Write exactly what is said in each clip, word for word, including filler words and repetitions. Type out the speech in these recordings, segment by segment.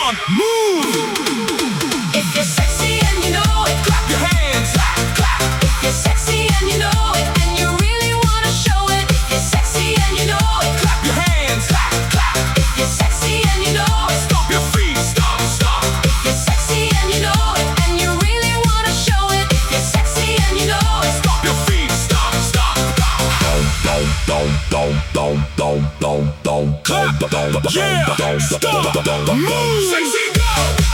on, move. If you're sexy and you know it, Clap your hands, clap, clap. if you're sexy and you know it, and you really wanna show it. If you're sexy and you know it, Clap your hands, clap, clap. if you're sexy and you know it, Stomp your feet, stomp, stomp. if you're sexy and you know it, and you really wanna show it. If you're sexy and you know it, Stomp your feet, stomp, stomp. Clap, yeah, stomp, move. Sexy, go.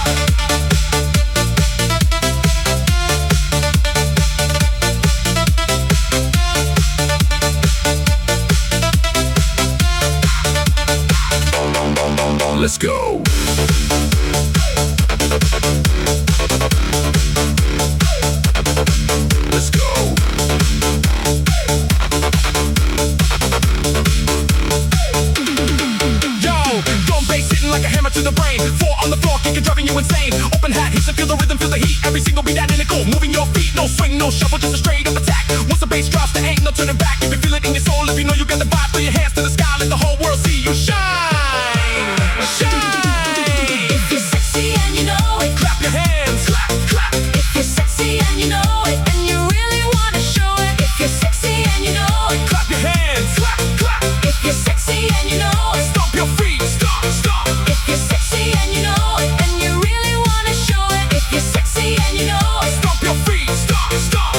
Let's go. Let's go. Yo, drum bass hitting like a hammer to the brain. Four on the floor, kicking, driving you insane. Open hat, hits and feel the rhythm, feel the heat. Every single beat identical. Moving your feet, no swing, no shuffle, just a straight up attack. Once the bass drops, there ain't no turning back. If you feel it in your soul, if you know you got the vibe, throw your hands to the sky, let the whole world see you shine. if you're sexy and you know it, Clap your hands, clap, clap. if you're sexy and you know it, and you really wanna show it. If you're sexy and you know it, Clap your hands, clap, clap. if you're sexy and you know it, Stomp your feet, stomp, stomp. if you're sexy and you know it, and you really wanna show it. If you're sexy and you know it, Stomp your feet, stomp, stomp.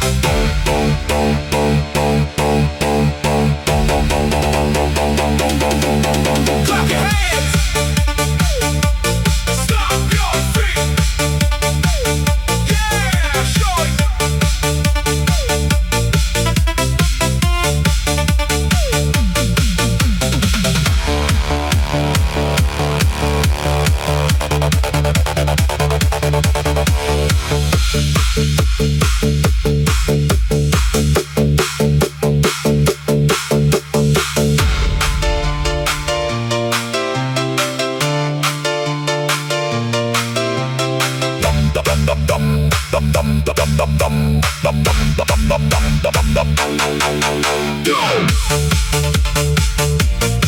Clap your hands. Stomp your feet. Yeah, show it. Go.